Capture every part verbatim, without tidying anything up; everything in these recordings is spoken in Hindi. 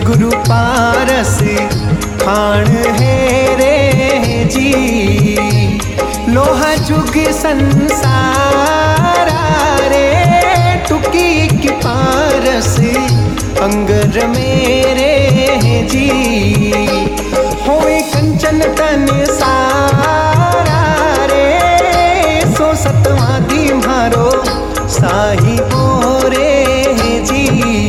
गुरु पारस खान है रे जी। लोहा जुग संसारा रे टुकी की पारस अंगर मेरे जी। होए कंचन तन सारा रे सो सतवा दी मारो साहिबो रे जी।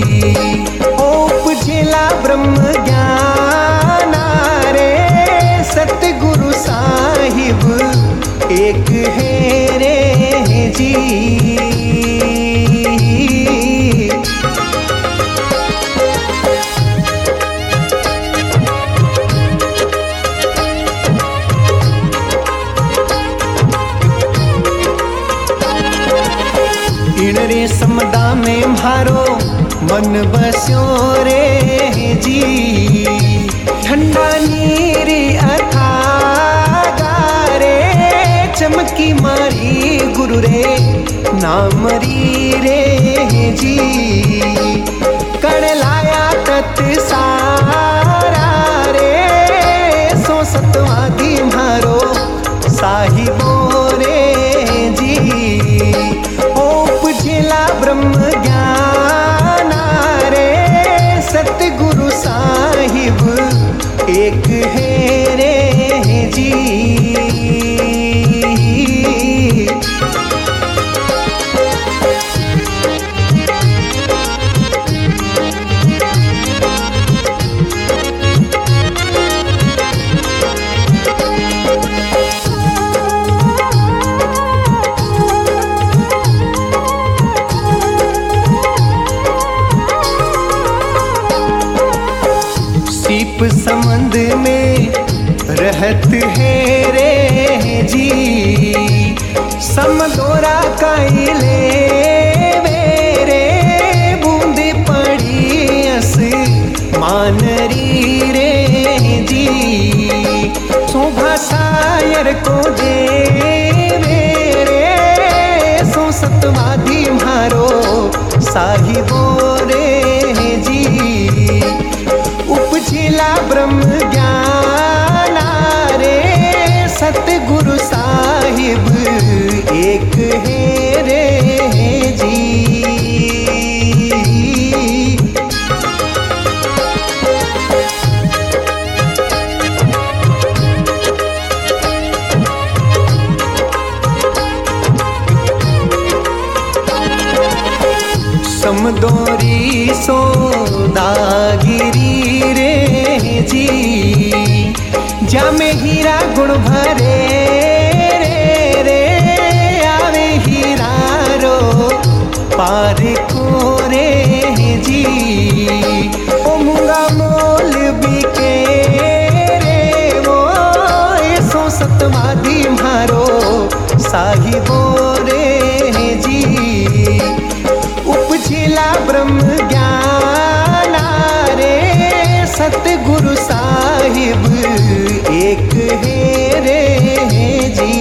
उपजिला ब्रह्म ज्ञान रे सतगुरु साहिब एक है रे जी। इन रे समदा में मारो मन बस्यो रे जी। ठंडा नीर अथागा रे चमकी मारी गुरु रे नामरी रे जी। कण लाया तत् सारा रे सो सतवादी मारो साहिबो रे जी। उपजिला ब्रह्म ज्ञान रे सतगुरु साहिब एक है रे जी। सीप समंद में रहत है रे जी। समदोरा काइले वेरे बूंद पड़ी अस मानरी रे जी। शोभा सायर को दे मेरे सो सतवादी मारो साहिबो रे जी। उपजिला ब्रह्म ज्ञान रे सतगुरु साहिब एक है रे जी। समदोरी सोदागिरी रे जी। जामे हीरा गुण भरे रे रे आवे हीरा रो पार को रे जी। ओ मुंगा मोल बिके रे वो सो सतवादी मारो साहिबो रे जी। उपजिला ब्रह्म ज्ञान रे सतगुरु साहिब एक है रे जी।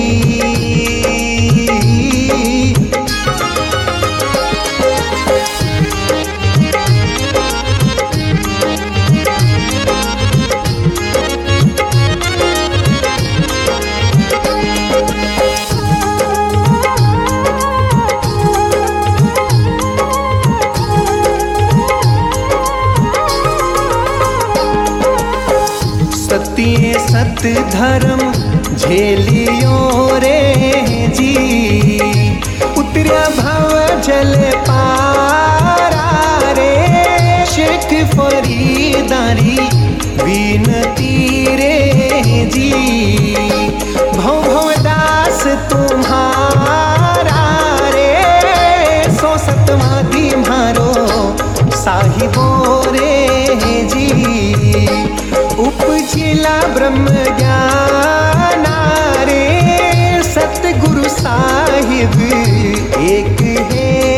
सत्य सत धर्म झेलियो रे जी। उतरिया भव जल पारा रे शेख फरीदारी विनती रे जी। भव भव दास तुम्हारा रे सो सतवादी मारो साहिबो रे जी। उपजिला ब्रह्म ज्ञान रे सतगुरु साहिब एक है